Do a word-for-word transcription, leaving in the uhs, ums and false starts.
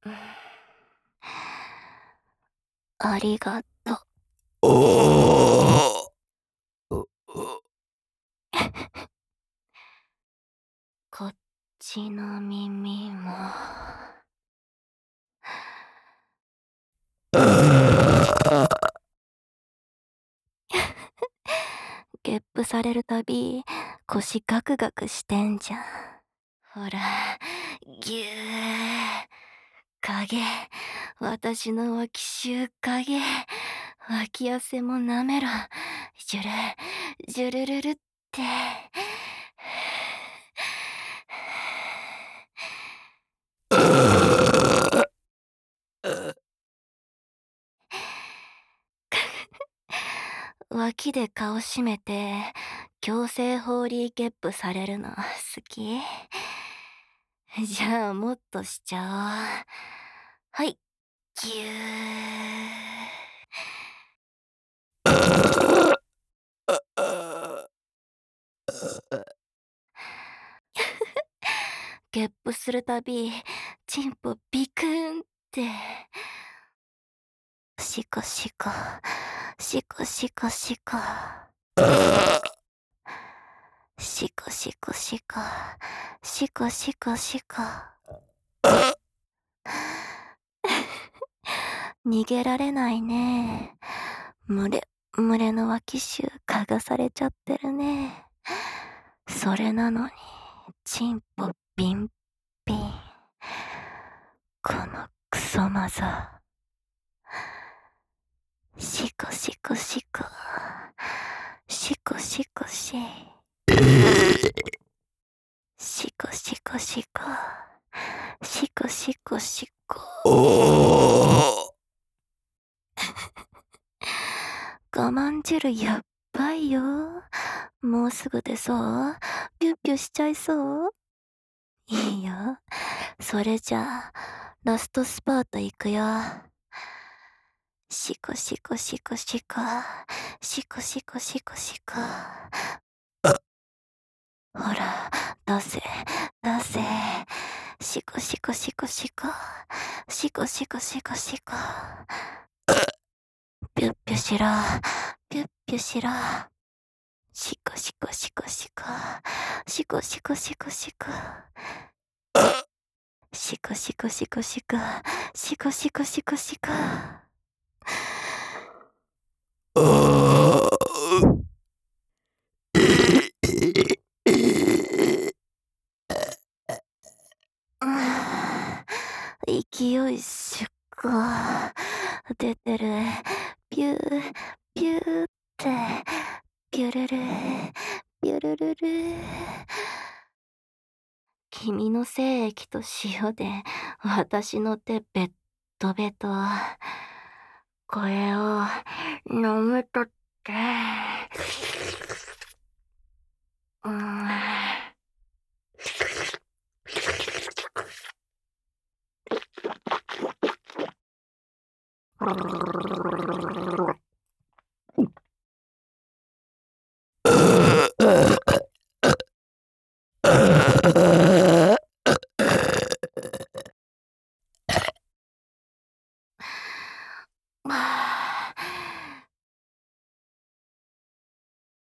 ありがと。 おお。う、う。 こっちの耳も。ゲップされるたび、腰ガクガクしてんじゃん。ほら、ぎゅー。影、私の脇臭影、脇汗もなめろ。ジュル、ジュルルルって。脇で顔しめて強制ホーリーゲップされるの好き？じゃあもっとしちゃおう。はい、ぎゅー。ゲップするたびチンポビクンって。シコシコシコシコシコシコシコシコシコシコシコ。逃げられないね。群れ群れの脇臭嗅がされちゃってるね。それなのにチンポビンビン。このクソマザ。シコシコシコシコシコシシコシコシコシコシコシコ。 おお。 我慢汁やっばいよ。もうすぐでさ、ピュッピュしちゃいそう？いいよ。それじゃあ、ラストスパートいくよ。シコシコシコシコ。シコシコシコシコ。ほら、出せ、出せ。シコシコシコシコ。シコシコシコシコ。ピュッピュしろ。ピュッピュしろ。シコシコシコシコ。シコシコシコシコ。シコシコシコシコ。シコシコシコシコ。 おお。 勢いしっこ出てる。ピューピューってピュルルピュルルル。君の精液と塩で私の手ベットベト。これを飲むとって。うーん。